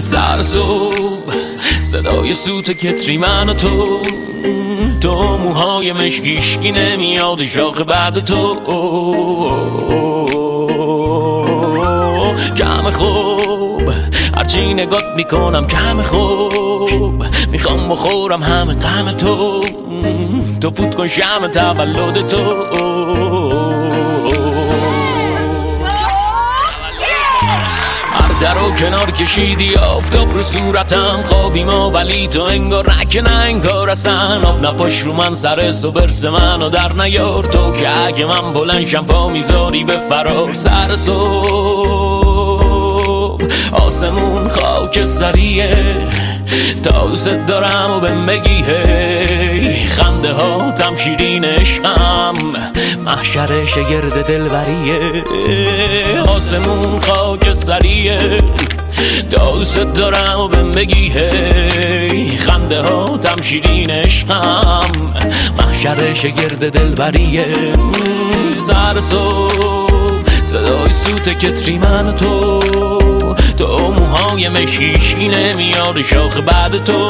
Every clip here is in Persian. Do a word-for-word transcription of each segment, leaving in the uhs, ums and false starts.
سر صبح صدای سوت کتری من و تو، تو موهای مشکیشکی نمیاد شاخ بعد تو. کم خوب هرچی نگات میکنم کم خوب، میخوام بخورم همه طعم تو، تو فوت کن شم تولد تو. در و کنار کشیدی آفتاب رو صورتم، خوابی ما ولی تو انگار رک نه انگار اصلا. آب نپاش رو من سر برس منو در نیار، تو که اگه من بلنشم پا میذاری به فرار. سر صبح آسمون خاک سریه، تا دوست دارم و بهم بگی هی، خنده ها تم شیرین عشقم، محشر شگرد دلبریه. آسمون خاک سریه، تا دوست دارم و بهم بگی هی، خنده ها تم شیرین عشقم، محشر شگرد دلبریه. سر صبح صدای سوت کتری من و تو، تو موهای مشکیشکی نمیاد شاخ بعد تو.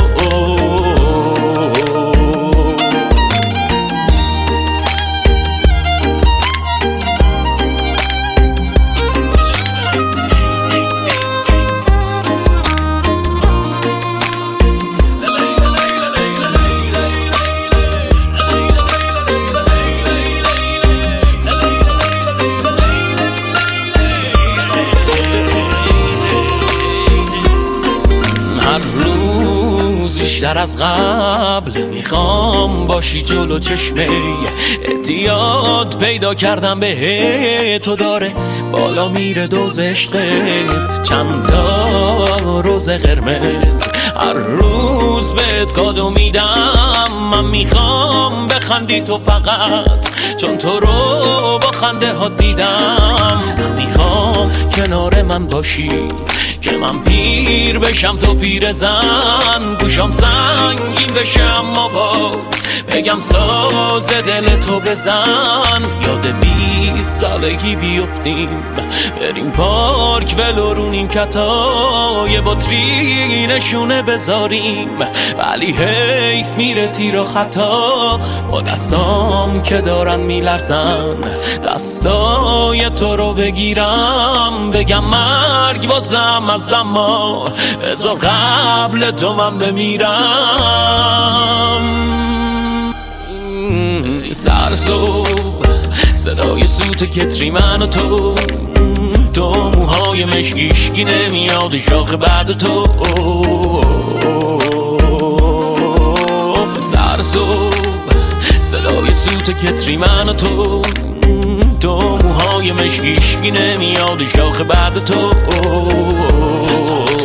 بیشتر از قبل میخوام باشی جلو چشمه، اعتیاد پیدا کردم به تو، داره بالا میره دوز عشقت. چند تا روز قرمز هر روز بهت کادو میدم، من میخوام بخندی تو فقط، چون تو رو با خنده ها دیدم. من میخوام کنار من باشی که من پیر بشم تو پیر زن، گوشم سنگین بشه اما باز بگم ساز دل تو بزن. یاد بیست سالگی بیفتیم بریم پارک ولو رو نیمکتا، یه بطری نشونه بذاریم ولی حیف میره تیر و خطا. با دستام که دارن میلرزن دستای تو رو بگیرم، بگم مرگ بازم از دما بذار قبل تو من بمیرم. سر صبح صدای سوت کتری من و تو، تو موهای مشکیشکی نمیاد شاخ بعد تو. سر صبح صدای سوت کتری من و تو، تو موهای مشکیشکی نمیاد شاخ بعد تو.